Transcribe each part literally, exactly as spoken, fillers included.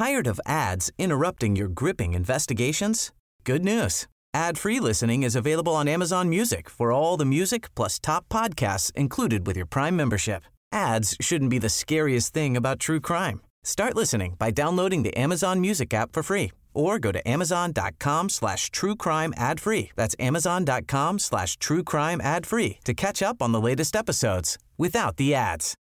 Tired of ads interrupting your gripping investigations? Good news. Ad-free listening is available on Amazon Music for all the music plus top podcasts included with your Prime membership. Ads shouldn't be the scariest thing about true crime. Start listening by downloading the Amazon Music app for free or go to amazon.com slash true crime ad free. That's amazon.com slash true crime ad free to catch up on the latest episodes without the ads.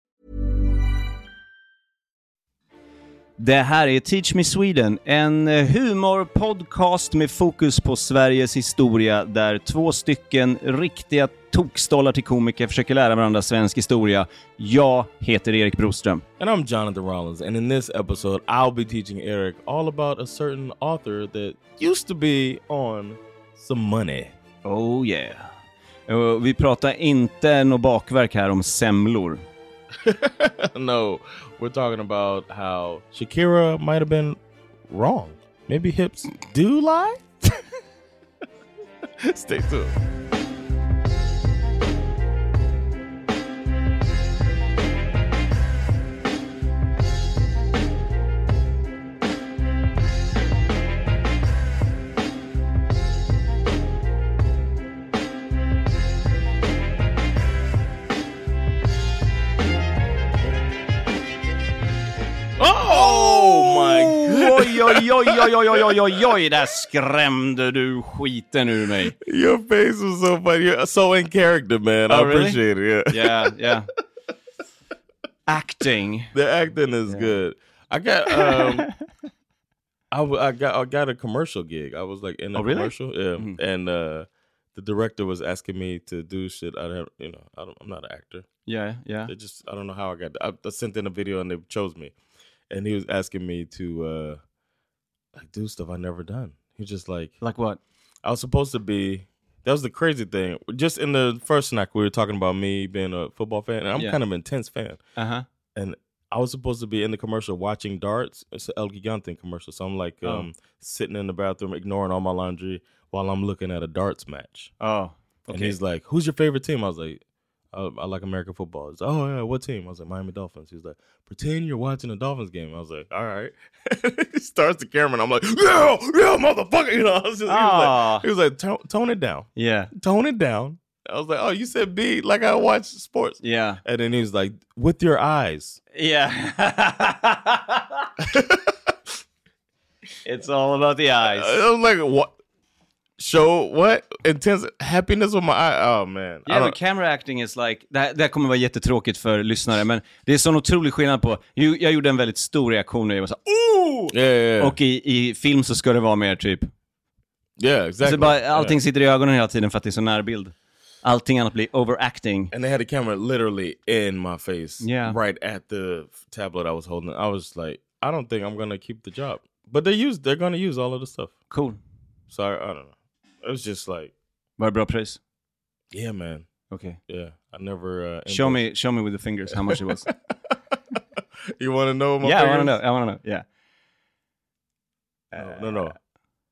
Det här är Teach Me Sweden, en humorpodcast med fokus på Sveriges historia där två stycken riktiga tokstollar till komiker försöker lära varandra svensk historia. Jag heter Erik Broström. And I'm Jonathan Rollins, and in this episode I'll be teaching Eric all about a certain author that used to be on some money. Oh yeah. Och vi pratar inte något bakverk här om semlor. No, we're talking about how Shakira might have been wrong. Maybe hips do lie? Stay tuned. Oj, oj, oj, oj, oj, oj, oj, oj, oj, där skrämde du skiten ur mig. Your face was so funny. You're so in character, man. Oh, I appreciate really? it. Yeah, yeah, yeah. Acting. The acting is yeah. good. I got, um, I, w- I got, I got a commercial gig. I was like in a oh, really? commercial, yeah, Mm-hmm. and uh, the director was asking me to do shit. I don't, you know, I don't, I'm not an actor. Yeah, yeah. They just, I don't know how I got. I, I sent in a video and they chose me. And he was asking me to uh, like do stuff I never done. He just like like what? I was supposed to be. That was the crazy thing. Just in the first snack, we were talking about me being a football fan, and I'm yeah. kind of an intense fan. Uh huh. And I was supposed to be in the commercial watching darts. It's an El Gigante commercial, so I'm like um, oh. sitting in the bathroom, ignoring all my laundry while I'm looking at a darts match. Oh, okay. And he's like, "Who's your favorite team?" I was like, I, I like American football. He's like, oh, yeah, what team? I was like, Miami Dolphins. He was like, pretend you're watching a Dolphins game. I was like, all right. He starts the camera, and I'm like, yeah, yeah, motherfucker. You know, I was just, he was like, he was like tone, tone it down. Yeah. Tone it down. I was like, oh, you said B, like I watch sports. Yeah. And then he was like, with your eyes. Yeah. It's all about the eyes. I was like, what? Show what? Intense happiness with my eye. Oh man. Yeah, but camera acting is like, det här, det här kommer vara jättetråkigt för lyssnare, men det är sån otrolig skillnad på, jag, jag gjorde en väldigt stor reaktion när jag var så oh! Yeah, yeah, yeah. Och i, i film så ska det vara mer typ yeah, exactly. Så bara, allting yeah. sitter i ögonen hela tiden för att det är så närbild. Allting annat blir overacting. And they had the camera literally in my face. Yeah. Right at the tablet I was holding. I was like, I don't think I'm gonna keep the job. But they use they're gonna use all of the stuff. Cool. So I, I don't know. It was just like, var det bra pris? Yeah, man. Okay. Yeah, I never. Uh, show me, show me with the fingers how much it was. You want to know? My yeah, fingers? I want to know. I want to know. Yeah. Uh, no, no. no.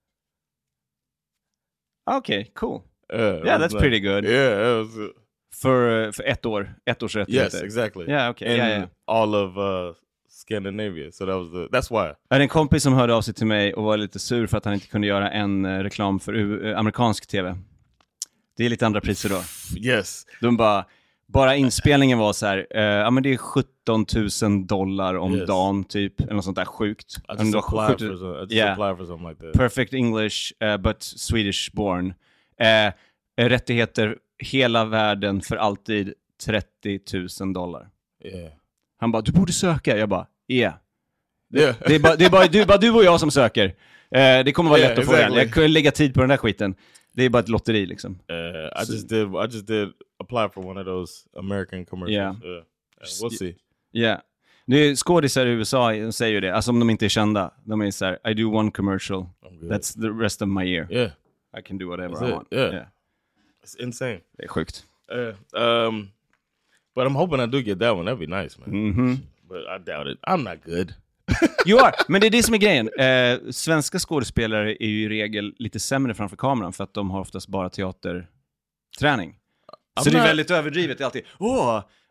Okay, cool. Uh, yeah, that's like, pretty good. Yeah, it was. Uh, för uh, för ett år, ett års rättigheter. Yes, exactly. Yeah, okay. In yeah, yeah. all of uh, Scandinavia, so that was the. That's why. Jag hade en kompis som hörde av sig till mig och var lite sur för att han inte kunde göra en uh, reklam för uh, amerikansk tv. Det är lite andra priser då. Yes. De bara, bara inspelningen var så här, uh, ja men det är sjutton tusen dollar om yes. dagen typ, eller något sånt där sjukt. I just, applied, for some, I just yeah. applied for something like that. Perfect English, uh, but Swedish born. Uh, rättigheter hela världen för alltid trettio tusen dollar. Yeah. Han bara, du borde söka. Jag bara, yeah. yeah. Det är bara, det är bara, du, bara du och jag som söker. Uh, det kommer vara yeah, lätt att exactly. få den. Jag kunde lägga tid på den där skiten. Det är bara ett lotteri liksom. Uh, I so, just did. I just did apply for one of those American commercials. Yeah. Uh, we'll see. Yeah. Det är skådisar i U S A säger ju det. Alltså om de inte är kända. De är så här, I do one commercial. That's the rest of my year. Yeah. I can do whatever That's I it. want. Yeah. yeah. It's insane. Det är sjukt. Uh, um, but I'm hoping I do get that one. That'd be nice, man. Mm-hmm. But I doubt it. I'm not good. You are. Men det är det som är grejen. Eh, svenska skådespelare är ju i regel lite sämre framför kameran för att de har oftast bara teaterträning. Så I'm det är not... väldigt överdrivet. Det är alltid, åh,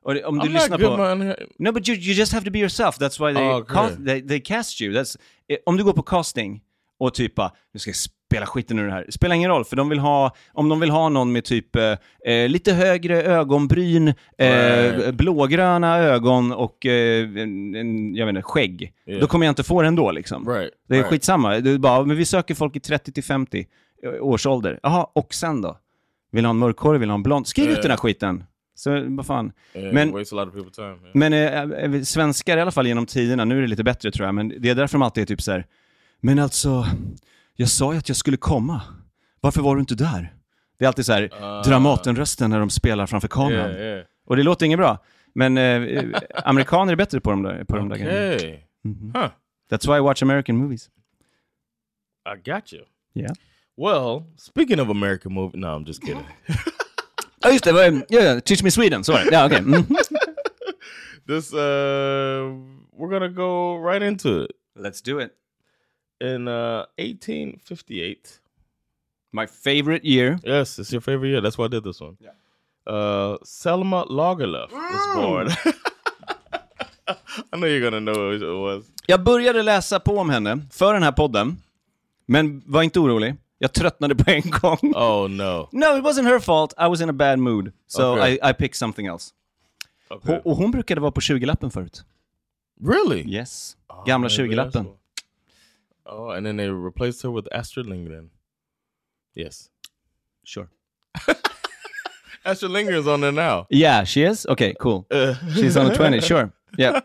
Och det- om du I'm lyssnar not good, på... man. No, but you, you just have to be yourself. That's why they, Oh, okay. cast, they, they cast you. That's, eh, om du går på casting och typ bara, nu ska jag spela skiten ur det här. Det spelar ingen roll, för de vill ha, om de vill ha någon med typ eh, lite högre ögonbryn, eh, Right. blågröna ögon och eh, en, en, jag vet inte, skägg. Yeah. Då kommer jag inte få det ändå liksom. Right. Det är right. skitsamma. Det är bara, men vi söker folk i trettio till femtio års ålder. Jaha, och sen då? Vill ha en mörkhårig, vill ha en blond? Skriv Yeah. ut den här skiten. Så vad fan. Yeah, Men- it wastes a lot of people's time. Yeah. Men eh, eh, svenskar i alla fall genom tiderna, nu är det lite bättre tror jag, men det är därför de alltid är typ så här. Men alltså, jag sa ju att jag skulle komma. Varför var du inte där? Det är alltid så här Ah. Dramatenrösten när de spelar framför kameran. yeah, yeah. Och det låter inget bra. Men eh, amerikaner är bättre på de där, på de där grejerna. Okay. Mhm. Huh. That's why I watch American movies. I got you. Yeah. Well, speaking of American movie, no, I'm just kidding. Ja, just det. Var, yeah, Teach Me Sweden, så var det. Ja, okej. Mm. This, uh, we're gonna go right into it. Let's do it. In uh, eighteen fifty-eight. My favorite year. Yes, it's your favorite year. That's why I did this one. Uh, Selma Lagerlöf was born. I know you're gonna know who it was. Jag började läsa på om henne för den här podden. Men var inte orolig. Jag tröttnade på en gång. Oh no. No, it wasn't her fault. I was in a bad mood. So Okay. I, I picked something else. Okay. Hon, och hon brukade vara på tjugo-lappen förut. Really? Yes. Oh, Gamla maybe tjugo-lappen. that's why. Oh, and then they replaced her with Astrid Lindgren. Yes. Sure. Astrid Lindgren's on there now. Yeah, she is? Okay, cool. Uh, She's on the twenty, sure. Yeah.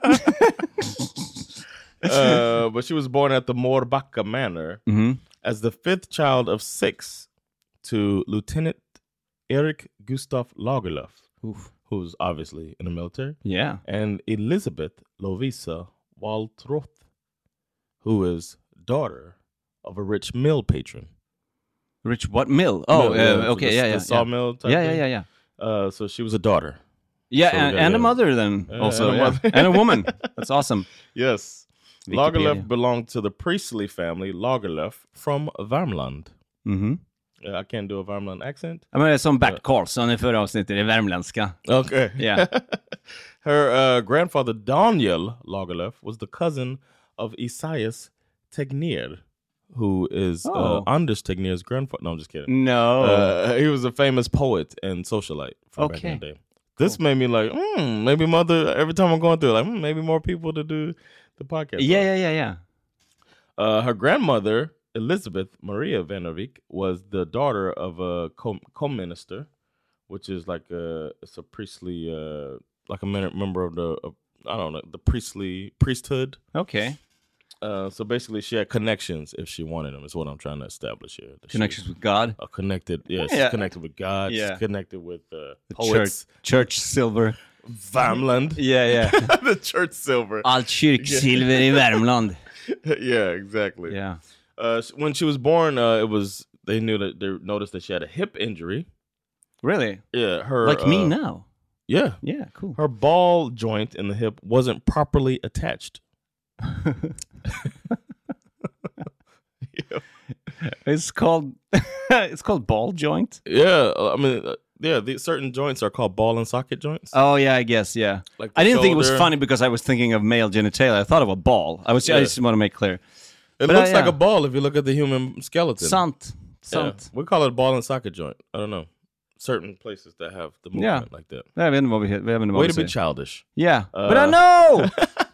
uh, but she was born at the Mårbacka Manor Mhm. as the fifth child of six to Lieutenant Erik Gustaf Lagerlöf, Oof. who's obviously in the military, Yeah. and Elizabeth Lovisa Waltroth, who is daughter of a rich mill patron. Rich what? Mill? Oh, Mill, yeah, uh, so okay, the, yeah, the yeah. sawmill type Yeah, yeah, thing. yeah, yeah. Uh, so she was a daughter. Yeah, So and, yeah, and a yeah. mother then Yeah, also. and a yeah. mother. And a woman. That's awesome. Yes. Wikipedia. Lagerlöf belonged to the priestly family Lagerlöf from Värmland. Mhm. Uh, I can't do a Värmland accent. Ja, men det är som Bert Karlsson i förra avsnittet i värmländska. Okay. Yeah. Her uh, grandfather Daniel Lagerlöf was the cousin of Esaias Tegnér, who is Oh. uh, Anders Tegnér's grandfather. No, I'm just kidding. No. Uh, he was a famous poet and socialite from back in Okay. the day. This made me like, hmm, maybe mother, every time I'm going through, like, hmm, maybe more people to do the podcast. yeah, on. yeah, yeah, yeah. Uh, her grandmother, Elizabeth Maria Vandervik, was the daughter of a com- co-minister, which is like a, it's a priestly, uh, like a men- member of the, of, I don't know, the priestly priesthood. Okay. Uh, so basically, she had connections if she wanted them. Is what I'm trying to establish here. That she Connections with God. was, uh, connected. Yeah, she's Yeah. connected with God. Yeah. She's connected with uh, The poets. Church, church silver. Värmland. Yeah, yeah. The church silver. Allt kyrksilver i Värmland. Yeah, exactly. Yeah. Uh, s- when she was born, uh, it was they knew that they noticed that she had a hip injury. Really? Yeah, her Like me uh, now. Yeah, Yeah, cool. her ball joint in the hip wasn't properly attached. Yeah. It's called it's called ball joint. Yeah, uh, I mean, uh, yeah, the certain joints are called ball and socket joints. Oh yeah, I guess yeah. Like the I didn't think it was shoulder. funny because I was thinking of male genitalia. I thought of a ball. I was I Yeah. just want to make clear. It but, looks uh, like yeah. a ball if you look at the human skeleton. Sant. Yeah, Sant. we call it a ball and socket joint. I don't know. Certain places that have the movement Yeah. like that. Jag vet inte vad vi heter. Jag vet inte vad Way vi to be säger. childish. Yeah. Uh, But I know!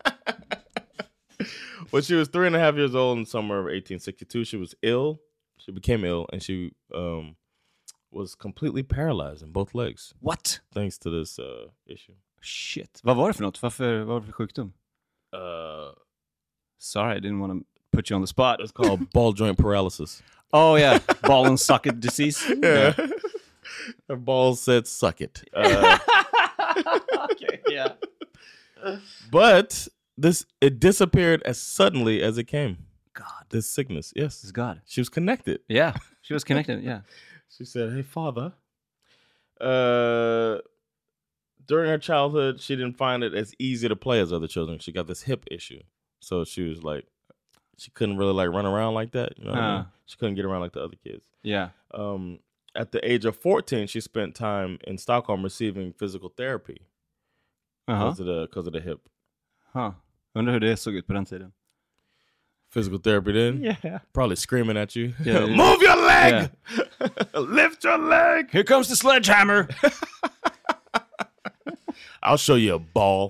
When she was three and a half years old in summer of eighteen sixty-two, she was ill. She became ill, and she um, was completely paralyzed in both legs What? thanks to this uh, issue. Shit. Vad var det för något? Varför, vad var det för sjukdom? Uh, Sorry, I didn't want to put you on the spot. it's called ball joint paralysis. Oh yeah, ball and socket disease. Yeah. Her balls said suck it. Uh, Okay, yeah. but this it disappeared as suddenly as it came. God, This sickness, yes. this is God. She was connected. Yeah, she was connected. Yeah. She said, "Hey, father." Uh, during her childhood, she didn't find it as easy to play as other children. She got this hip issue, so she was like, she couldn't really like run around like that. You know, what I mean? Uh. She couldn't get around like the other kids. Yeah. Um, at the age of fourteen, she spent time in Stockholm receiving physical therapy because uh-huh. of the because of the hip. Huh. Undrar hur det såg ut på den tiden. Physical therapy then? Yeah. Probably screaming at you. Yeah, yeah. Move your leg! Yeah. Lift your leg! Here comes the sledgehammer! I'll show you a ball.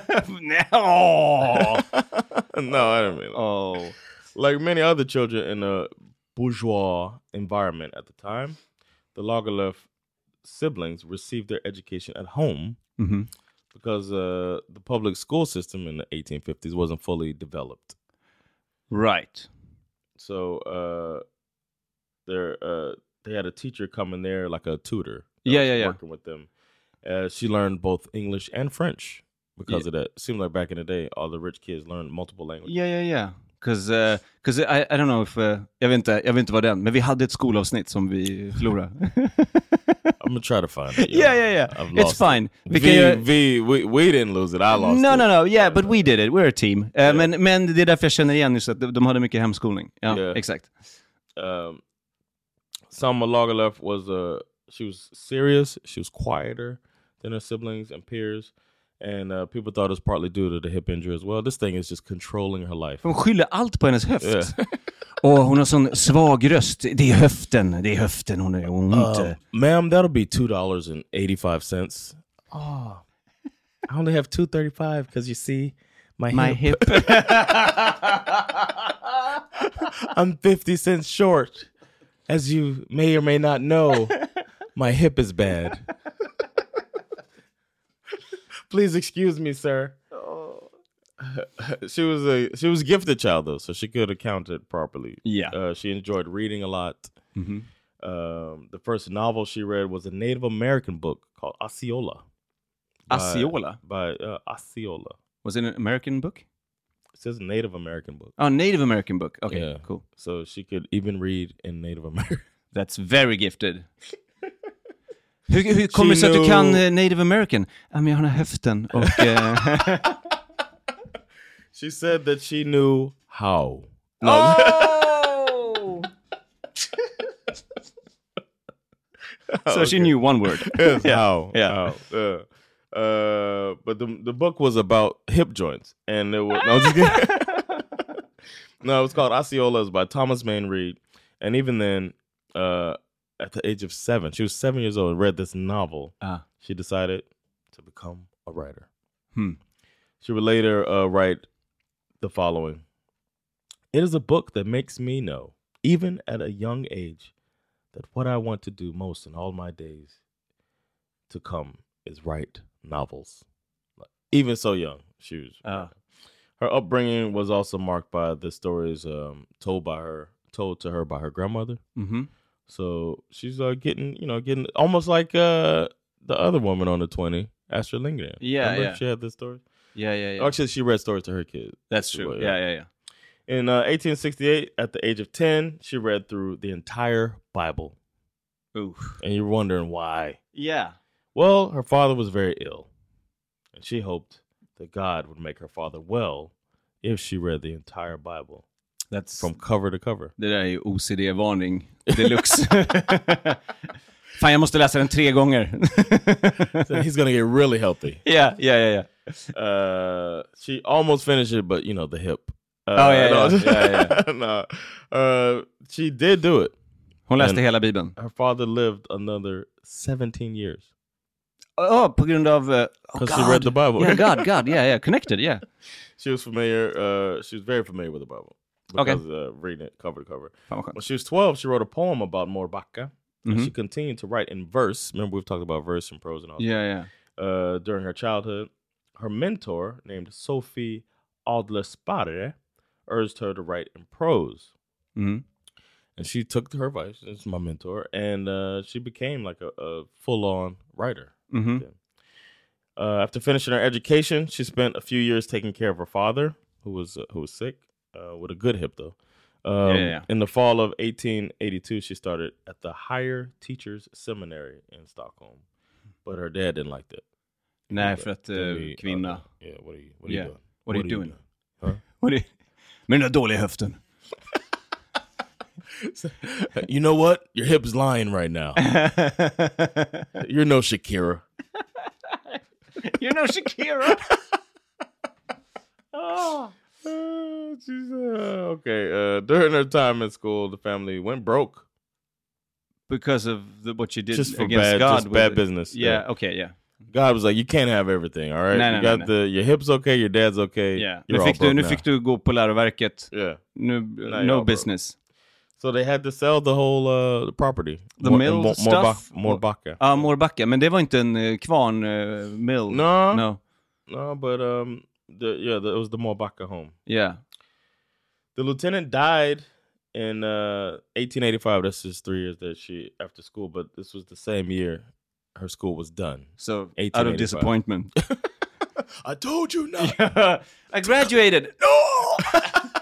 No, no, I don't mean that. Oh. Like many other children in a bourgeois environment at the time, the Lagerlöf siblings received their education at home mm-hmm. because uh, the public school system in the eighteen fifties wasn't fully developed. Right. So uh, uh, they had a teacher come in there, like a tutor. Yeah, yeah, yeah. Working with them. Uh, she learned both English and French because yeah. of that. It seemed like back in the day, all the rich kids learned multiple languages. Yeah, yeah, yeah. Because uh, cause I, I don't know if... Uh, jag, vet inte, jag vet inte vad det är, men vi hade ett skolavsnitt som vi förlorade. I'm going to try to find it. Yeah, yeah, yeah. I've It's fine. It. Vi, vi, vi, we, we didn't lose it, I lost no, it. No, no, no. Yeah, but we did it. We're a team. Uh, yeah. men, men det är därför jag känner igen just att de hade mycket hemskolning. Ja, yeah. exakt. Um, Selma Lagerlöf was, uh, she was serious, she was quieter than her siblings and peers. And uh, people thought it was partly due to the hip injury as well. This thing is just controlling her life. Hon skyller allt på hennes höft. Yeah. Och hon har sån svag röst. Det är höften, det är höften, hon är ont. Uh, ma'am, that'll be two dollars and eighty-five cents. Oh, I only have two thirty-five because you see my, my hip. hip. I'm fifty cents short. As you may or may not know, my hip is bad. Please excuse me, sir. Oh. she was a she was a gifted child though, so she could account it properly. Yeah. Uh, she enjoyed reading a lot. Mm-hmm. Um, the first novel she read was a Native American book called Osceola. By, Osceola? By uh, Osceola. Was it an American book? It says Native American book. Oh, Native American book. Okay, yeah. Cool. So she could even read in Native American. That's very gifted. Hur, hur kommer det sig att du kan uh, Native American? Ja, men jag har den här höften och... Uh... She said that she knew how. No. Oh! So okay. She knew one word. Yes, yeah. how. Yeah. How. Uh, uh, but the the book was about hip joints. And it was... No, just kidding. No, it was called Osceola. It was by Thomas Maine Reid. And even then... Uh, at the age of seven, she was seven years old and read this novel. Uh. She decided to become a writer. Hmm. She would later uh, write the following. It is a book that makes me know, even at a young age, that what I want to do most in all my days to come is write novels. Even so young, she was. Uh. Her upbringing was also marked by the stories um, told by her, told to her by her grandmother. Mm-hmm. So she's uh, getting, you know, getting almost like uh, the other woman on the twenty, Astrid Lindgren. Yeah, Remember yeah. She had this story. Yeah, yeah, yeah. Actually, she read stories to her kids. That's true. Well, yeah, yeah, yeah. In uh, eighteen sixty-eight, at the age of ten, she read through the entire Bible. Ooh. And you're wondering why. Yeah. Well, her father was very ill. And she hoped that God would make her father well if she read the entire Bible. That's from cover to cover. Det där är ju O C D-varning deluxe. Fan, jag måste läsa den tre gånger. So he's gonna get really healthy. Yeah, yeah, yeah, yeah. Uh, she almost finished it, but you know, the hip. Uh, oh, yeah, no, yeah, yeah, yeah. no. Uh, she did do it. Hon läste hela Bibeln. Her father lived another seventeen years. Oh, på grund av... Because uh, oh, she read the Bible. Yeah, God, God, yeah, yeah, connected, yeah. She was familiar, uh, she was very familiar with the Bible. Because okay. uh, reading it cover to cover. Okay. When she was twelve, she wrote a poem about Morbacka. Mm-hmm. And she continued to write in verse. Remember, we've talked about verse and prose and all that. Yeah, yeah. Uh, during her childhood, her mentor, named Sophie Adler-Sparre, urged her to write in prose. Mm-hmm. And she took to her advice. This is my mentor. And uh, she became like a, a full-on writer. Mm-hmm. Uh, after finishing her education, she spent a few years taking care of her father, who was uh, who was sick, uh, with a good hip, though. Um, yeah, yeah. In the fall of eighteen eighty-two, she started at the Higher Teachers Seminary in Stockholm. But her dad didn't like that. Nej, för att uh, kvinna. Uh, yeah, what are you, what are yeah. you doing? What are you doing? Huh? What are you... Med den där dåliga höften. You know what? Your hip's lying right now. You're no Shakira. You know Shakira. Oh. Uh, she's, uh, okay. Uh, during her time in school, the family went broke. Because of the, what she did just for against bad, God. just bad it. business. Yeah, yeah, okay, yeah. God was like, you can't have everything, all right? Nej, you nej, got nej, the, your hips okay, your dad's okay. Yeah. You're Men fick all du, nu now. fick du gå på läroverket. Yeah. Nu, Now no y'all business. broke. So they had to sell the whole uh, property. The Mor- mill Mor- stuff? Morbacka. Ja, ah, Morbacka. Men det var inte en uh, kvarn uh, mill. No. No. No, but um, the, yeah, the, it was the Morbacka home. Yeah. The lieutenant died in uh, eighteen eighty-five. That's just three years that she after school, but this was the same year her school was done. So out of disappointment. I told you not. Yeah. I graduated. No.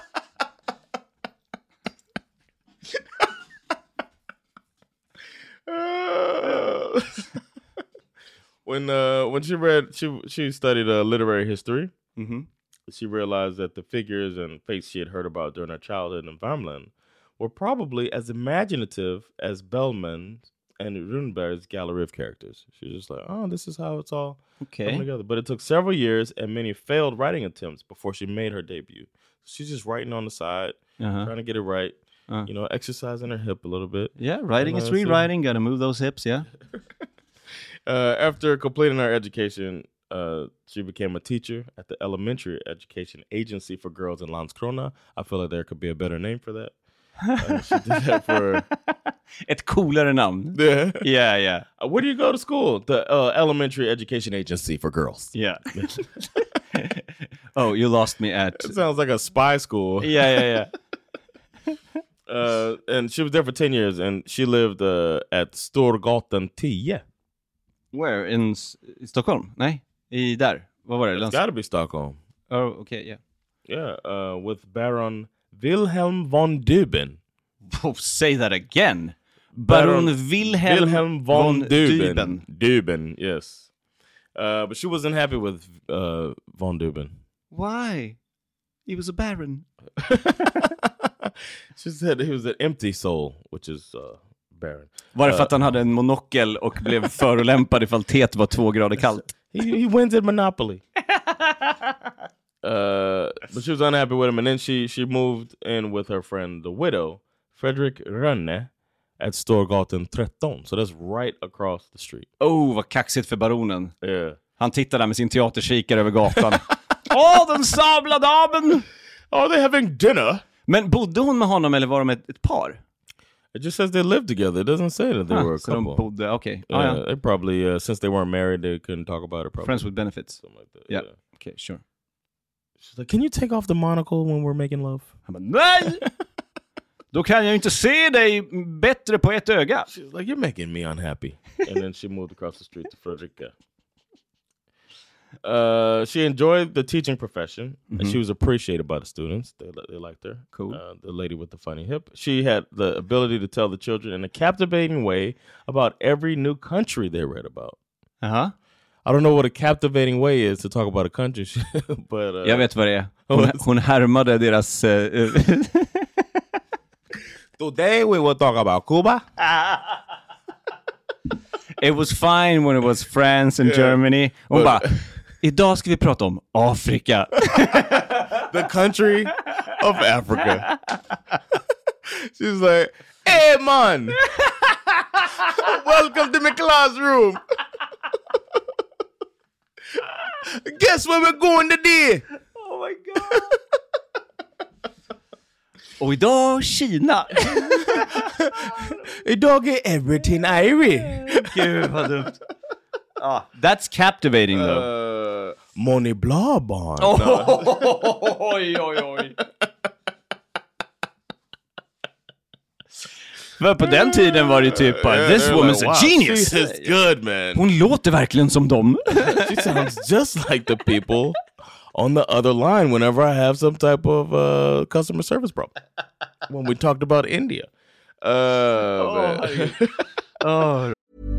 uh, when uh, when she read, she she studied uh, literary history. Mm-hmm. She realized that the figures and faces she had heard about during her childhood in Värmland were probably as imaginative as Bellman's and Runeberg's gallery of characters. She was just like, oh, this is how it's all okay. coming together. But it took several years and many failed writing attempts before she made her debut. She's just writing on the side, uh-huh. trying to get it right, uh. you know, exercising her hip a little bit. Yeah, writing and, is uh, rewriting. Gotta move those hips, yeah. uh, after completing her education, uh, she became a teacher at the Elementary Education Agency for Girls in Landskrona. I feel like there could be a better name for that. Uh, she did that for... Ett coolare namn. Yeah. Yeah, yeah. Uh, where do you go to school? The uh, Elementary Education Agency for Girls. Yeah. Oh, you lost me at... It sounds like a spy school. Yeah, yeah, yeah. uh, and she was there for ten years, and she lived uh, at Storgatan ten. Where? In S- i Stockholm? Nej, i där. Vad var det? It's got to be Stockholm. Oh, okay, yeah. Yeah, uh, with Baron Wilhelm von Düben. Oh, say that again. Baron, Baron Wilhelm, Wilhelm von, von Düben. Düben. Düben, yes. Uh, but she wasn't happy with uh, von Düben. Why? He was a baron. She said he was an empty soul, which is uh, baron. Var det för att han hade en monokel och blev förolämpad ifall teet var två grader kallt? He, he wins at Monopoly. uh, but she was unhappy with him, and then she she moved in with her friend, the widow, Fredrik Rönne, at Storgatan tretton. So that's right across the street. Oh, vad kaxigt för baronen. Yeah. Han tittar där med sin teaterkikare över gatan. Åh, oh, den sabla damen! Are they having dinner? Men bodde hon med honom eller var de ett, ett par? It just says they lived together. It doesn't say that they huh, were a så couple. de bodde, okej. Okay. Yeah, ah, ja. They probably, uh, since they weren't married, they couldn't talk about it. Probably. Friends with benefits. Something like that. Yeah, yeah. okay, sure. She's like, can you take off the monocle when we're making love? Han bara, nej! Då kan jag ju inte se dig bättre på ett öga. She's like, you're making me unhappy. And then she moved across the street to Fredrika. Uh, she enjoyed the teaching profession, mm-hmm. and she was appreciated by the students. They they liked her. Cool. Uh, the lady with the funny hip. She had the ability to tell the children in a captivating way about every new country they read about. Uh-huh. I don't know what a captivating way is to talk about a country, but uh, jag vet vad det är. Hon, hon härmade deras. Uh, Today we will talk about Cuba. It was fine when it was France and yeah. Germany. Hon bara, idag ska vi prata om Afrika. The country of Africa. She's like, hey man, welcome to my classroom. Guess where we're going today? Oh my god. Och idag Kina. Idag är everything Irish. Gud vad dumt. Ah, that's captivating though. Uh, Money Blabon. Oh, no. Oj oj oj. För på den tiden var det typ bara, this woman's like, wow, a genius. She's good, man. Hon låter verkligen som dem. She sounds just like the people on the other line whenever I have some type of uh, customer service problem. When we talked about India. Uh, oh, man. Oh.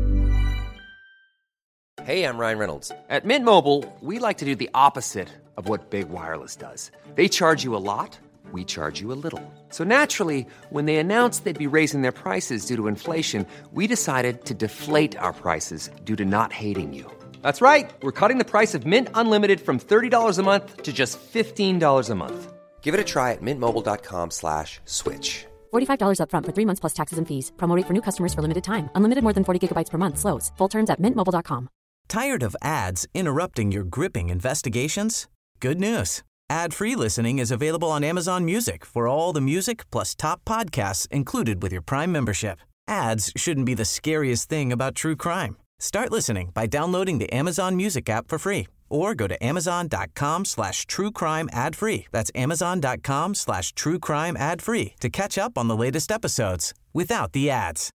Hey, I'm Ryan Reynolds. At Mint Mobile, we like to do the opposite of what Big Wireless does. They charge you a lot, we charge you a little. So naturally, when they announced they'd be raising their prices due to inflation, we decided to deflate our prices due to not hating you. That's right. We're cutting the price of Mint Unlimited from thirty dollars a month to just fifteen dollars a month. Give it a try at mintmobile.com slash switch. forty-five dollars up front for three months plus taxes and fees. Promo rate for new customers for limited time. Unlimited more than forty gigabytes per month slows. Full terms at mint mobile dot com. Tired of ads interrupting your gripping investigations? Good news. Ad-free listening is available on Amazon Music for all the music plus top podcasts included with your Prime membership. Ads shouldn't be the scariest thing about true crime. Start listening by downloading the Amazon Music app for free or go to amazon.com slash true crime ad free. That's amazon.com slash true crime ad free to catch up on the latest episodes without the ads.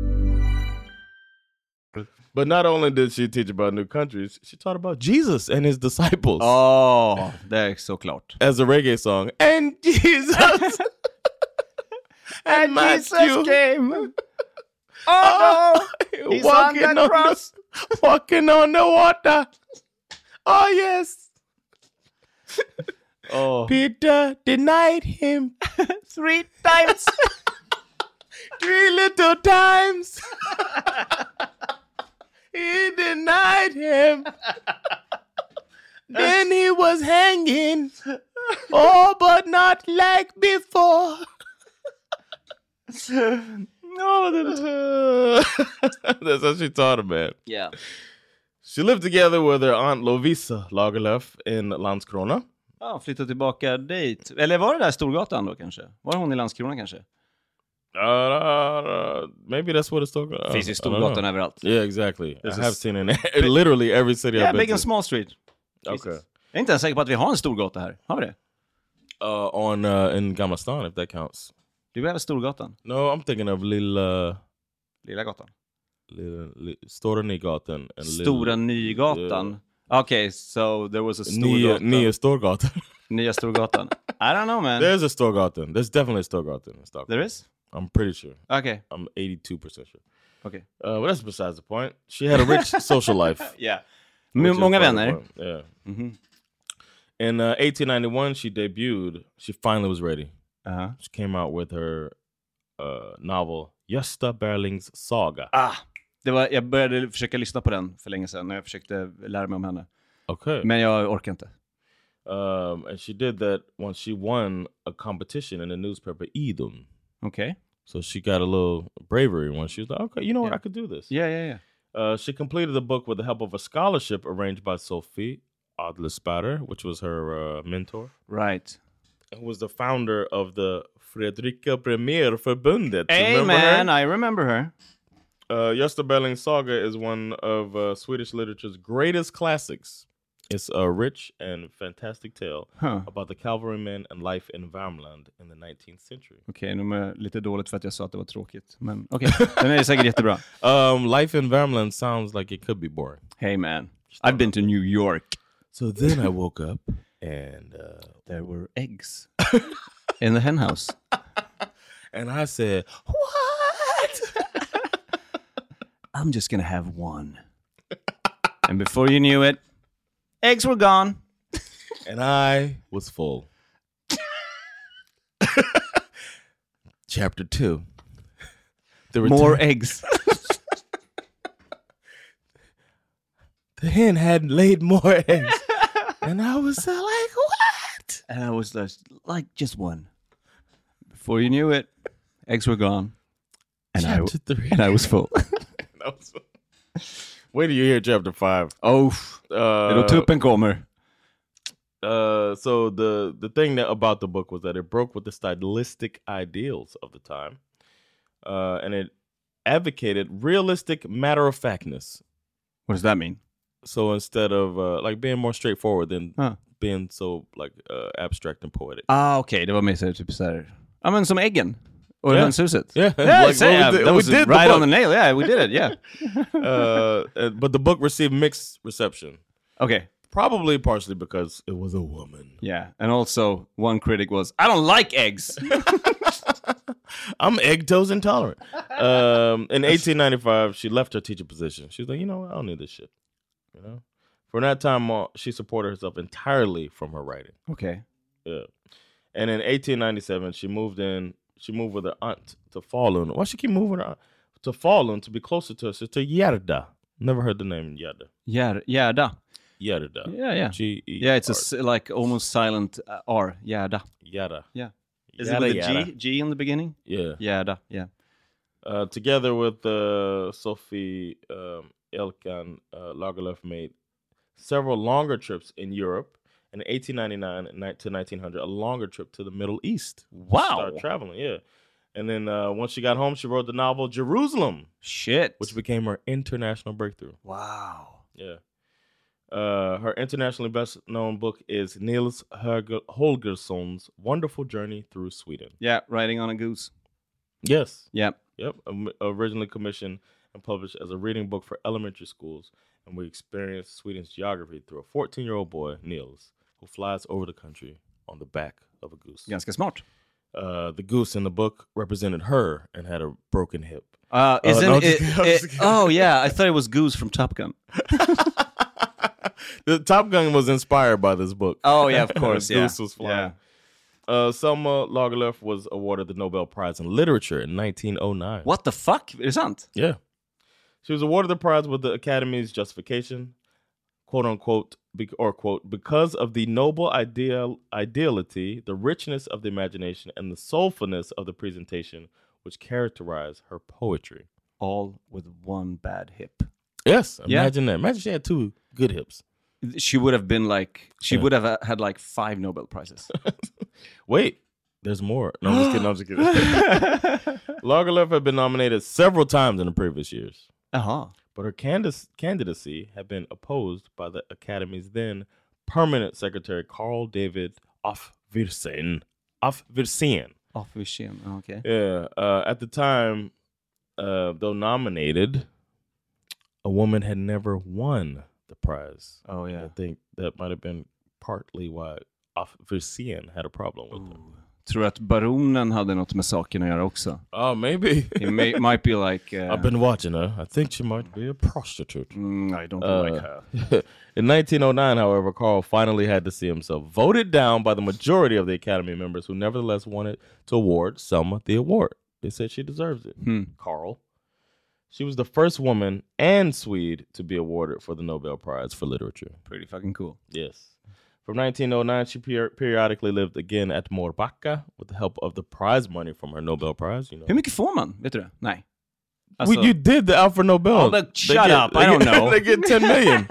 But not only did she teach about new countries, she taught about Jesus and his disciples. Åh, det är såklart. As a reggae song. And Jesus. And Matthew. Jesus came. Oh no, he's walking on the cross. The, walking on the water. Oh yes. Oh. Peter denied him Three times. three little times. He denied him. Then he was hanging. Oh, but not like before. No, that's how she taught him, man. Yeah. She lived together with her aunt Lovisa Lagerlöf in Landskrona. Ja, flyttade tillbaka dit. Eller var det där Storgatan då kanske? Var hon i Landskrona kanske? Uh, uh, maybe that's what it's talking about. Finns i Storgatan överallt. Yeah, exactly. This I have is seen it in literally every city Yeah, I've been big to. and small street. Okay. Jag är inte ens säker på att vi har en Storgata här. Har vi det? Uh, on uh, in Gamla stan, if that counts. Du är väl Storgatan? No, I'm thinking of Lilla... Lilla gatan. Lilla, li, Stora Nygatan. And Stora Lilla, Nygatan. Uh, Okay, so there was a Nya, Storgatan. Nya Storgatan. Nya Storgatan. I don't know, man. There's a Storgatan. There's definitely a Storgatan in Stockholm. There is? I'm pretty sure. Okay. I'm eighty-two percent sure. Okay. Uh, but that's besides the point. She had a rich social life. Yeah. which M- is många part of the vänner. point. Yeah. Mm-hmm. In uh, eighteen ninety-one, she debuted. She finally was ready. Uh-huh. She came out with her uh, novel, Gösta Berlings Saga. Ah, det var, jag började försöka lyssna på den för länge sedan när jag försökte lära mig om henne. Okay. Men jag orkar inte. Um, and she did that once she won a competition in the newspaper Idun. Okay. So she got a little bravery when she was like, okay, you know Yeah. what, I could do this. Yeah, yeah, yeah. Uh, she completed the book with the help of a scholarship arranged by Sophie Adlerspatter, which was her uh, mentor. Right. Who was the founder of the Fredrika Bremer-förbundet. Hey, Remember man, her? I remember her. Uh, Gösta Berling's Saga is one of uh, Swedish literature's greatest classics. It's a rich and fantastic tale Huh. about the cavalrymen and life in Värmland in the nineteenth century. Okej, okay, nu är jag lite dåligt för att jag sa att det var tråkigt. Men okej, okay. Den är säkert jättebra. Um, life in Värmland sounds like it could be boring. Hey, man. I've been to New York. So then I woke up and uh, There were eggs in the hen house. and I said, what? I'm just gonna have one. And before you knew it, eggs were gone. And I was full. Chapter two. The More return- eggs. The hen had laid more eggs. And I was uh, like, what? And I was just like, just one. Before you knew it, eggs were gone. And, I, Chapter three. and I was full. That was- Wait till you hear chapter five. Oh, Uh, little tuppen kommer. Uh, so the the thing that, about the book was that it broke with the stylistic ideals of the time, uh, and it advocated realistic matter-of-factness. What does that mean? So instead of uh, like being more straightforward than Huh. being so like uh, abstract and poetic. Ah, okej. Okay. Det var mer så här, typ så här. Ja, men som äggen. Och Yeah. hönshuset. Yeah. Yeah, Like, say, well, we yeah, did- that we was did the right book. on the nail. Yeah, we did it. Yeah. uh, uh, but the book received mixed reception, Okay. probably partially because it was a woman. Yeah. And also, one critic was, I don't like eggs. I'm egg toast intolerant. Um, in eighteen ninety-five, she left her teacher position. She was like, you know what? I don't need this shit. You know, from that time on, she supported herself entirely from her writing. Okay. Yeah, and in eighteen ninety-seven, she moved in. She moved with her aunt to Falun. Why she keep moving her aunt to Falun to be closer to her sister Gerda? Never heard the name Gerda. Gär, Gerda. Gerda. Yeah, yeah. G E Yeah, it's a s- like almost silent uh, R. Gerda. Gerda. Yeah. Is Yada, it with a yada. G? G in the beginning? Yeah. Gerda, yeah. Uh, together with uh, Sophie um, Elkan, uh, Lagerlöf made several longer trips in Europe. In eighteen ninety-nine to nineteen hundred, a longer trip to the Middle East. Wow. Started traveling, yeah. And then uh, once she got home, she wrote the novel Jerusalem, Shit. which became her international breakthrough. Wow. Yeah. Uh, her internationally best-known book is Nils Höger- Holgersson's Wonderful Journey Through Sweden. Yeah, riding on a goose. Yes. Yeah. Yep. Um, originally commissioned and published as a reading book for elementary schools, and we experienced Sweden's geography through a fourteen-year-old boy, Nils, who flies over the country on the back of a goose. Ganska smart. Uh, the goose in the book represented her and had a broken hip. Uh, isn't no, I'm it, just kidding, I'm it- just kidding. Oh, yeah. I thought it was Goose from Top Gun. The Top Gun was inspired by this book. Oh, yeah, of course. yeah. Goose was flying. Uh, Selma Lagerlöf was awarded the Nobel Prize in Literature in nineteen oh nine. What the fuck? Är det sant? Yeah. She was awarded the prize with the Academy's justification, quote unquote, be- or quote, because of the noble ideal ideality, the richness of the imagination, and the soulfulness of the presentation which characterize her poetry. All with one bad hip. Yes, Yeah. imagine that. Imagine she had two good hips. She would have been like, she Yeah. would have uh, had like five Nobel Prizes. Wait, there's more. No, I'm just kidding. I'm just kidding. Lagerlöf had been nominated several times in the previous years. Jaha. But her candidac- candidacy had been opposed by the Academy's then permanent secretary, Carl David Afvirsen. Afvirsen. Off Wirsén. Oh, okay. Yeah. Uh, at the time, uh, though nominated, a woman had never won the prize. Oh, yeah. I think that might have been partly why Afvirsen had a problem with her. Tror du att baronen hade något med saken att göra också? Oh, maybe. He may, might be like... Uh, I've been watching her. I think she might be a prostitute. mm, I don't Uh, like her. In nineteen oh nine, however, Carl finally had to see himself voted down by the majority of the Academy members, who nevertheless wanted to award Selma the award. They said she deserves it. Hmm. Carl. She was the first woman and Swede to be awarded for the Nobel Prize for Literature. Pretty fucking cool. Yes. From nineteen oh nine, she per- periodically lived again at Mårbacka with the help of the prize money from her Nobel Prize. You know. Hur mycket får man? Vet du det? Nej. We, you did the Alfred Nobel. Oh, but They shut get- up. they I don't get- know. They get ten million.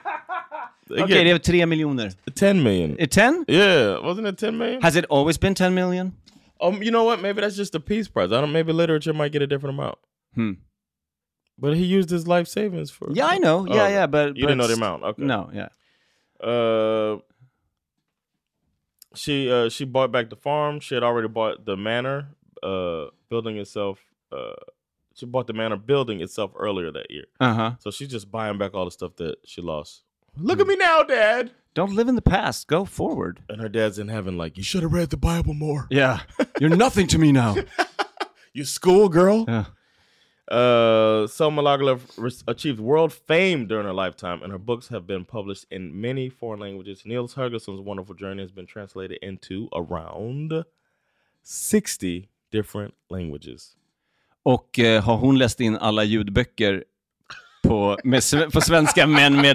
They Okej, get det är tre miljoner. ten million. Är ten? Yeah, wasn't it ten million? Has it always been ten million? Um, you know what? Maybe that's just a peace prize. I don't. Maybe literature might get a different amount. Hmm. But he used his life savings for. Yeah, I know. Yeah, Oh, yeah, but... you didn't know the but- amount. Okay. No, yeah. Uh, she uh she bought back the farm. She had already bought the manor, uh, building itself. Uh, she bought the manor building itself earlier that year. Uh-huh. So she's just buying back all the stuff that she lost. Look at me now, Dad. Don't live in the past. Go forward. And her dad's in heaven, like, you should have read the Bible more. Yeah. You're nothing to me now. You schoolgirl. Yeah. Uh, Selma Lagerlöf re- achieved world fame during her lifetime, and her books have been published in many foreign languages. Nils Högersson's Wonderful Journey has been translated into around sixty different languages. Och eh, har hon läst in alla ljudböcker på, med, sve- på svenska, men med...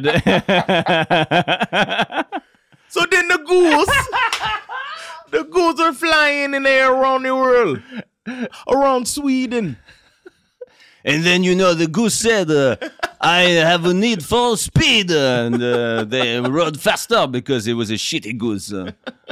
So then the goose, the goose are flying in the air around the world, around Sweden. And then, you know, the goose said, uh, I have a need for speed. And uh, they rode faster because it was a shitty goose. Uh.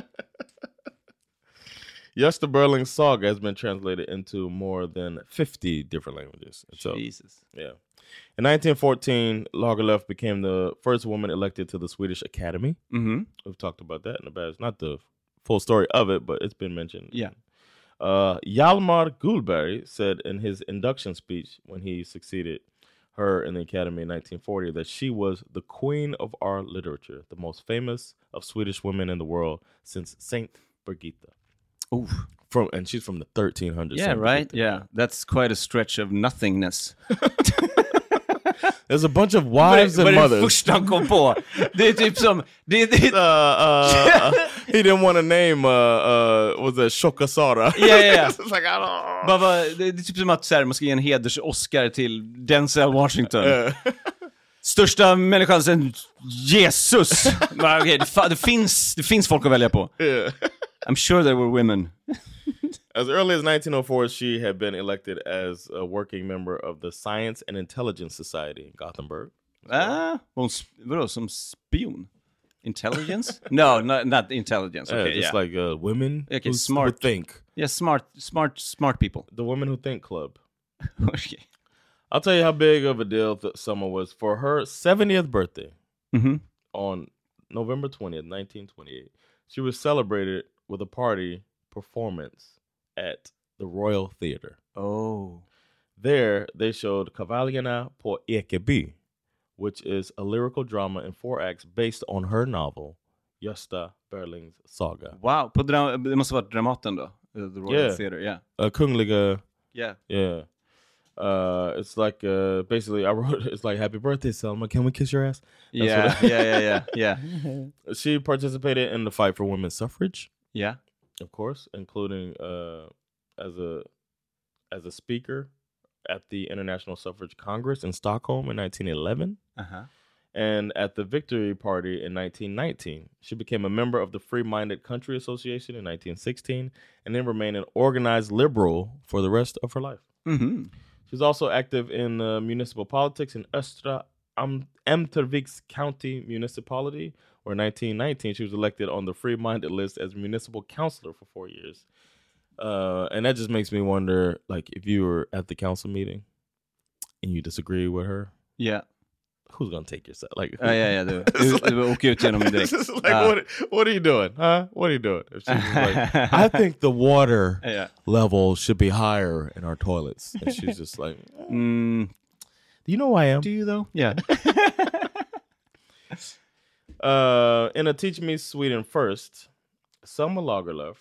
Gösta Berling's saga has been translated into more than fifty different languages. So, Jesus. yeah. In nineteen fourteen, Lagerlöf became the first woman elected to the Swedish Academy. Mm-hmm. We've talked about that in the past. Not the full story of it, but it's been mentioned. Yeah. Uh, Hjalmar Gullberg said in his induction speech when he succeeded her in the Academy in nineteen forty that she was the queen of our literature, the most famous of Swedish women in the world since Saint Birgitta. Oof. From and she's from the thirteen hundreds. Yeah, Saint right? Birgitta. Yeah. That's quite a stretch of nothingness. There's a bunch of wives and Vad är det mothers. första han kom på? Det är typ som... Det, det, Uh, uh, he didn't want to name, uh, uh, was it Shoka Sara? Ja, ja, ja. It's like, I don't... Bara, bara, det är typ som att så här, man ska ge en heders-Oscar till Denzel Washington. Uh, Största människan sen Jesus. Men, okay, det, fa- det, finns, det finns folk att välja på. Yeah. I'm sure there were women. As early as nineteen oh four, she had been elected as a working member of the Science and Intelligence Society in Gothenburg. Ah, hon sp- vadå, som spion? Intelligence? No, not, not intelligence. Okay, yeah, just yeah. like uh, women Okay, who, smart. who think. Yeah, smart, smart, smart people. The Women Who Think Club. Okay. I'll tell you how big of a deal th- Summer was. For her seventieth birthday, Mm-hmm. on November twentieth, nineteen twenty-eight, she was celebrated with a party performance at the Royal Theatre. Oh. There, they showed Kavaljerna på Ekeby, which is a lyrical drama in four acts based on her novel, Gösta Berlings Saga. Wow, på dra- det måste vara Dramaten då. The Royal Yeah. Theatre, yeah. Uh, Kungliga, Yeah. yeah. Uh, it's like, uh, basically, I wrote, it's like, happy birthday, Selma. Can we kiss your ass? That's Yeah, what I- yeah, yeah, yeah, yeah. She participated in the fight for women's suffrage, Yeah. of course, including uh, as a as a speaker at the International Suffrage Congress in Stockholm in nineteen eleven. Uh-huh. And at the Victory Party in nineteen nineteen. She became a member of the Free-Minded Country Association in nineteen sixteen, and then remained an organized liberal for the rest of her life. Mm-hmm. She's also active in uh, municipal politics in Östra Am- Ämterviks County Municipality, where in nineteen nineteen she was elected on the Free-Minded list as municipal councilor for four years. Uh, and that just makes me wonder, like, if you were at the council meeting and you disagree with her, Yeah. who's gonna take your side? Like, Ja, ja, ja. Du, It's du, like- du åker ut genom direkt. It's like, Ah. what, what are you doing? Huh? What are you doing? If she's just like, I think the water Ja. level should be higher in our toilets. And she's just like, Mm, do you know who I am? do you though? Yeah. Uh, in a Teach Me Sweden First, Selma Lagerlöf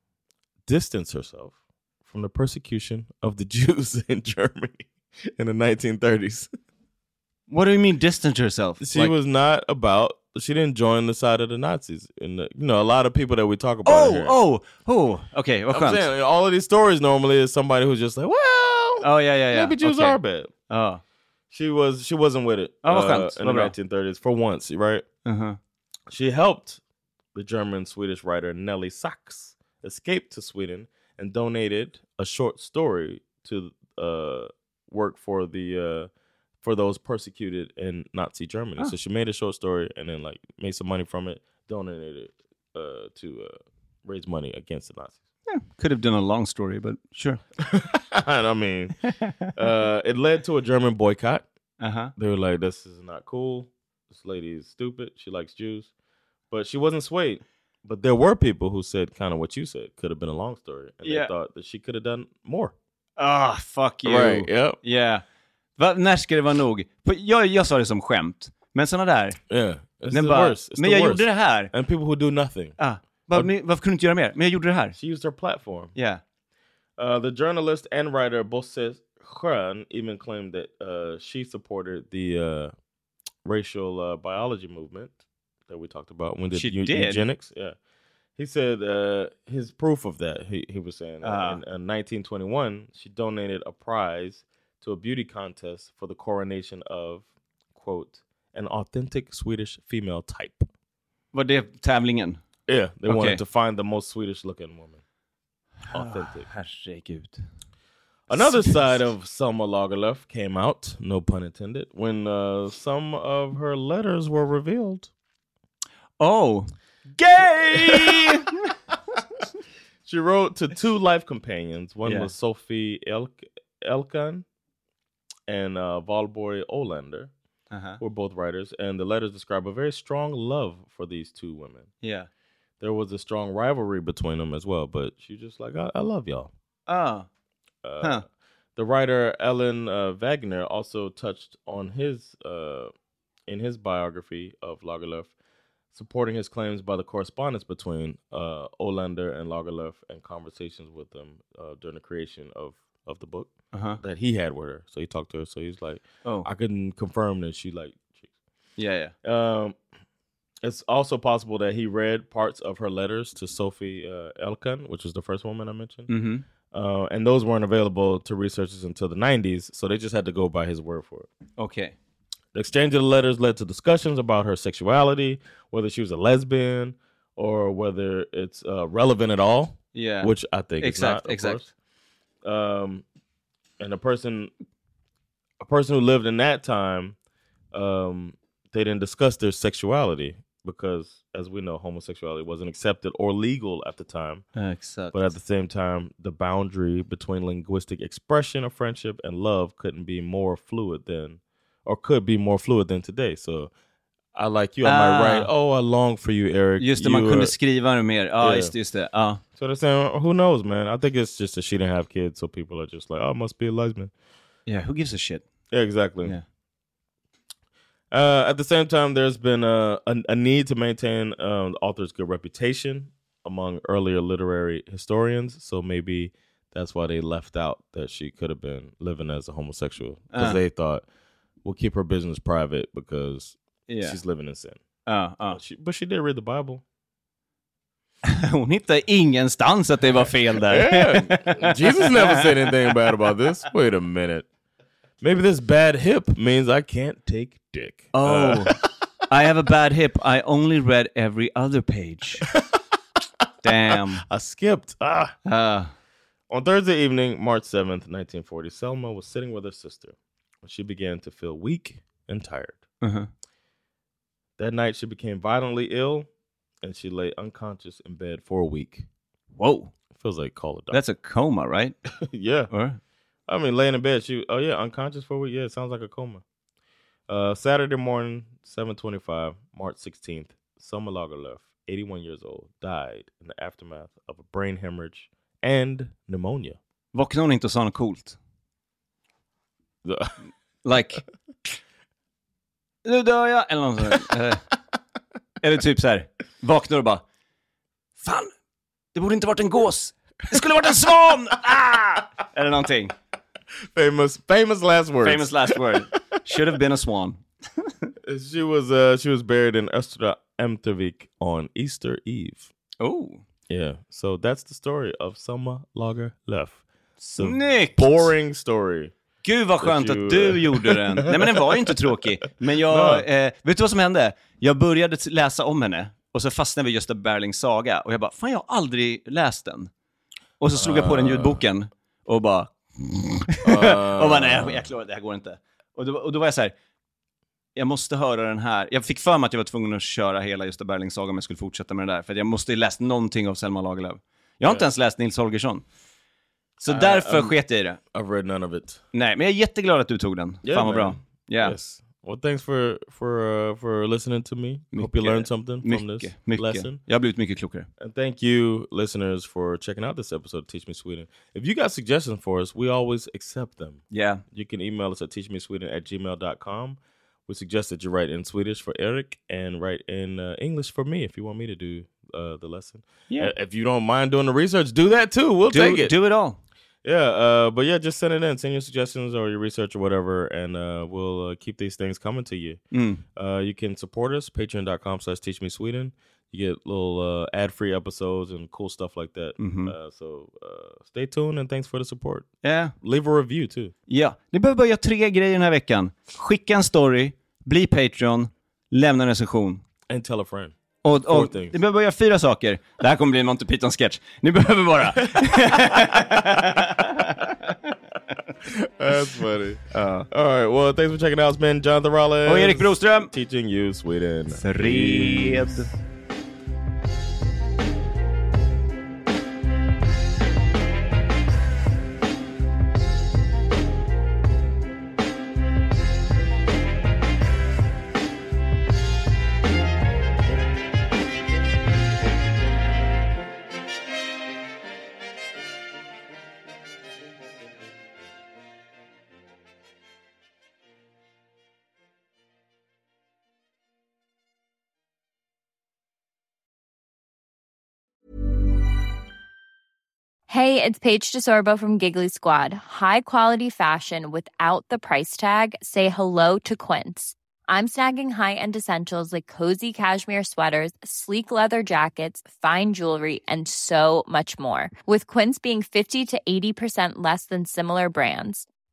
distanced herself from the persecution of the Jews in Germany in the nineteen thirties. What do you mean distance yourself? She Like- was not about, she didn't join the side of the Nazis. And, you know, a lot of people that we talk about Oh, here. oh, oh. Okej, vad I'm skönt. saying, all of these stories normally is somebody who's just like, well, Oh, ja, ja, ja. maybe Jews Okej. are bad. Ja. She was, she wasn't with it Oh, vad uh, skönt. in Vad the bra. nineteen thirties for once, right? Uh-huh. She helped the German-Swedish writer Nelly Sachs escape to Sweden and donated a short story to uh, work for the uh, for those persecuted in Nazi Germany. Oh. So she made a short story and then like made some money from it, donated it uh, to uh, raise money against the Nazis. Yeah, could have done a long story, but sure. And I mean, uh, it led to a German boycott. Uh-huh. They were like, this is not cool. This lady is stupid. She likes Jews. But she wasn't swayed. But there were people who said kind of what you said. Could have been a long story. And Yeah. they thought that she could have done more. Ah, fuck you. Right, yep. Yeah. Va, när ska det vara nog? På, jag, jag sa det som skämt. Men såna där. Yeah. It's Men, the bara, worst. It's men the jag worst. gjorde det här. And people who do nothing. Ah, va, men, varför kunde du inte göra mer? Men jag gjorde det här. She used her platform. Yeah. Uh, the journalist and writer Bosse Schön even claimed that uh, she supported the uh, racial uh, biology movement that we talked about. When did She eu- did? eugenics? Yeah. He said uh, his proof of that, he, he was saying, uh, Ah. in, in nineteen twenty-one, she donated a prize to a beauty contest for the coronation of, quote, an authentic Swedish female type. Var det tävlingen? Yeah, they Okay. wanted to find the most Swedish looking woman. Authentic. Herregud. Another side of Selma Lagerlöf came out, no pun intended, when uh, some of her letters were revealed. Oh. Gay! She wrote to two life companions. One Yeah. was Sophie Elk- Elkan and uh, Valborg Olander, Uh-huh. who were both writers, and the letters describe a very strong love for these two women. Yeah. There was a strong rivalry between them as well, but she just like, I, I love y'all. Ah. Uh, Huh. The writer Ellen uh, Wagner also touched on his uh, in his biography of Lagerlöf, supporting his claims by the correspondence between uh, Olander and Lagerlöf and conversations with them uh, during the creation of, of the book Uh-huh. that he had with her. So he talked to her. So he's like, Oh. I couldn't confirm that she liked chicks. Yeah, yeah. Um, it's also possible that he read parts of her letters to Sophie uh, Elkan, which was the first woman I mentioned. Mm-hmm. Uh, and those weren't available to researchers until the nineties, so they just had to go by his word for it. Okej. The exchange of the letters led to discussions about her sexuality, whether she was a lesbian or whether it's uh, relevant at all. Yeah. Which I think exact, is not, of exact. course. Um, and a person, a person who lived in that time, um, they didn't discuss their sexuality because, as we know, homosexuality wasn't accepted or legal at the time. Exakt. But at the same time, the boundary between linguistic expression of friendship and love couldn't be more fluid than, or could be more fluid than today. So I like you, I ah. might write, oh, I long for you, Eric. Just det, you man kunde are... skriva det mer. Ja, ah, yeah. just, just det. Ah. So they're saying, who knows, man? I think it's just that she didn't have kids, so people are just like, oh, must be a lesbian. Yeah, who gives a shit? Yeah, exactly. Yeah. Uh, at the same time, there's been a, a, a need to maintain um, the author's good reputation among earlier literary historians. So maybe that's why they left out that she could have been living as a homosexual. Because uh. they thought, we'll keep her business private because yeah. she's living in sin. Uh, uh. But, she, but she did read the Bible. Hon hittade ingenstans att det var fel där. Yeah. Jesus never said anything bad about this. Wait a minute. Maybe this bad hip means I can't take dick. Oh, uh. I have a bad hip. I only read every other page. Damn. I skipped. Ah. Uh. On Thursday evening, March seventh, nineteen forty, Selma was sitting with her sister when she began to feel weak and tired. Uh-huh. That night, she became violently ill, and she lay unconscious in bed for a week. Whoa. Feels like call it doctor. That's a coma, right? Yeah. Or? I mean, laying in bed. She, oh, yeah, unconscious for a week. Yeah, it sounds like a coma. Uh, Saturday morning, seven twenty-five, March sixteenth, Selma Lagerlöf, eighty-one years old, died in the aftermath of a brain hemorrhage and pneumonia. Vaknade hon inte och sa något coolt? Like, nu dör jag, eller något sånt. Eller typ så här, vaknar och bara, fan, det borde inte varit en gås. Det skulle varit en svan! Ah! Eller någonting. Famous, famous last words. Famous last word. Should have been a swan. She was uh, she was buried in Östra Ämtervik on Easter Eve. Oh. Yeah, so that's the story of Selma Lagerlöf. Snyggt! Boring story. Gud vad skönt you, att du uh... gjorde den. Nej, men den var ju inte tråkig. Men jag, no. eh, vet du vad som hände? Jag började läsa om henne och så fastnade vi Gösta Berlings saga. Och jag bara, fan jag har aldrig läst den. Och så slog uh... jag på den ljudboken och bara... uh... och bara, nej jag klarar det här går inte. Och då, och då var jag så här, jag måste höra den här. Jag fick för mig att jag var tvungen att köra hela Gösta Berlings saga om jag skulle fortsätta med det där. För jag måste ju läst någonting av Selma Lagerlöf. Jag har inte yeah. ens läst Nils Holgersson. Så uh, därför um, sket jag i det. I've read none of it. Nej, men jag är jätteglad att du tog den. Yeah, fan vad bra. Yeah. Yes. Well, thanks for for uh, for listening to me. Mycket, Hope you learned something from mycket, this mycket. lesson. Jag har blivit mycket klokare. And thank you, listeners, for checking out this episode of Teach Me Sweden. If you got suggestions for us, we always accept them. Yeah. You can email us at teachmesweden at gmail dot com. We suggest that you write in Swedish for Eric and write in uh, English for me if you want me to do uh, the lesson. Yeah. Uh, if you don't mind doing the research, do that too. We'll do, take it. Do it all. Yeah, uh, but yeah, just send it in. Send your suggestions or your research or whatever, and uh, we'll uh, keep these things coming to you. Mm. Uh, you can support us, patreon dot com slash teach me sweden. You get little uh, ad-free episodes and cool stuff like that. Mm-hmm. Uh, so uh, stay tuned and thanks for the support. Yeah. Leave a review too. Ja, ni behöver bara göra tre grejer den här veckan. Skicka en story, bli Patreon, lämna en recension. And tell a friend. Och, och ni behöver bara göra fyra saker. Det här kommer bli en Monty Python-sketch. Ni behöver bara... That's funny. Uh, all right, well, thanks for checking out. It's been Jonathan Rollins. Och Erik Broström. Teaching you Sweden. Fred. Hey, it's Paige DeSorbo from Giggly Squad. High quality fashion without the price tag. Say hello to Quince. I'm snagging high-end essentials like cozy cashmere sweaters, sleek leather jackets, fine jewelry, and so much more. With Quince being fifty to eighty percent less than similar brands.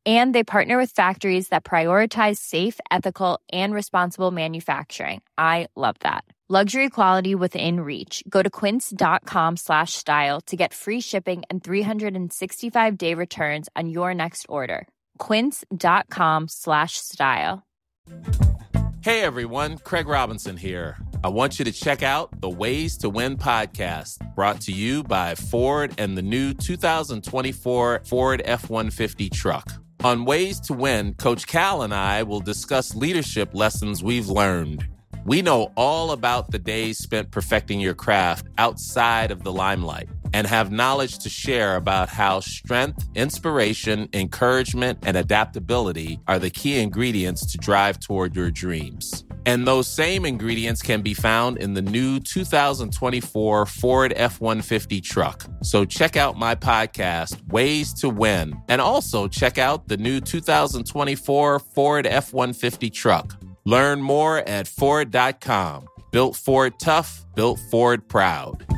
And they partner with factories that prioritize safe, ethical, and responsible manufacturing. I love that. Luxury quality within reach. Go to quince.com slash style to get free shipping and three sixty-five day returns on your next order. Quince.com slash style. Hey everyone, Craig Robinson here. I want you to check out the Ways to Win podcast, brought to you by Ford and the new two thousand twenty-four Ford F one fifty truck. On Ways to Win, Coach Cal and I will discuss leadership lessons we've learned. We know all about the days spent perfecting your craft outside of the limelight and have knowledge to share about how strength, inspiration, encouragement, and adaptability are the key ingredients to drive toward your dreams. And those same ingredients can be found in the new two thousand twenty-four Ford F one fifty truck. So check out my podcast, Ways to Win, and also check out the new two thousand twenty-four Ford F one fifty truck. Learn more at Ford dot com. Built Ford tough, built Ford proud.